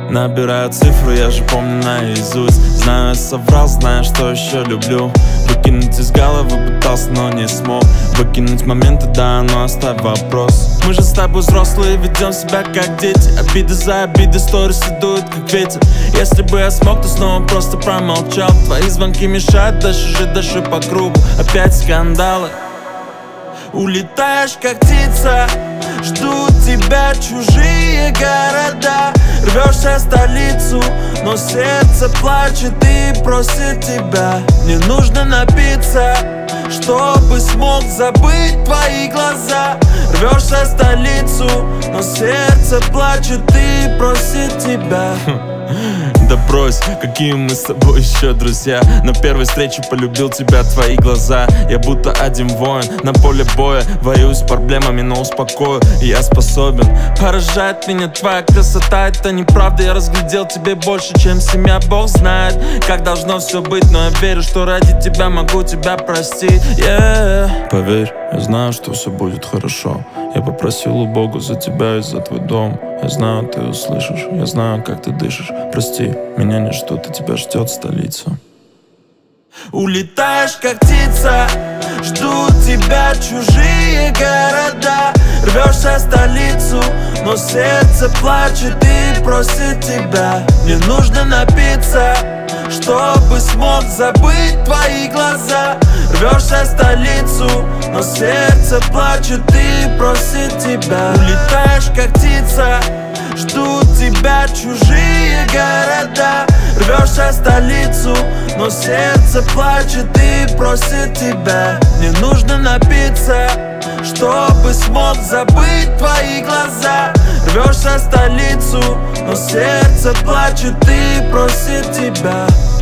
Набираю цифру, я же помню наизусть. Знаю, я соврал, знаю, что еще люблю. Выкинуть из головы пытался, но не смог. Выкинуть моменты, да, но оставь вопрос. Мы же с тобой взрослые, ведем себя как дети. Обиды за обиды, сторисы дуют как ветер. Если бы я смог, то снова просто промолчал. Твои звонки мешают, дальше жить дальше по кругу. Опять скандалы. Улетаешь как птица, ждут тебя чужие города. Рвешься в столицу, но сердце плачет и просит тебя. Не нужно напиться, чтобы смог забыть твои глаза. Рвешься в столицу, но сердце плачет и просит тебя. Да брось, какие мы с тобой еще друзья. На первой встрече полюбил тебя, твои глаза. Я будто один воин на поле боя. Воюю с проблемами, но успокою, и я способен. Поражает меня твоя красота, это неправда. Я разглядел тебе больше, чем семья. Бог знает, как должно все быть, но я верю, что ради тебя могу тебя простить. Поверь, я знаю, что все будет хорошо. Я попросил у Бога за тебя и за твой дом. Я знаю, ты услышишь, я знаю, как ты дышишь. Прости, меня не ждут, и тебя ждет столица. Улетаешь как птица, ждут тебя чужие города. Рвешься в столицу, но сердце плачет и просит тебя. Не нужно напиться, чтобы смог забыть твои глаза. Рвешься в столицу, но сердце плачет и просит тебя. Улетаешь как птица, ждут тебя чужие города. Рвешься в столицу, но сердце плачет и просит тебя. Не нужно напиться, чтобы смог забыть твои глаза. Рвешься в столицу, но сердце плачет и просит тебя.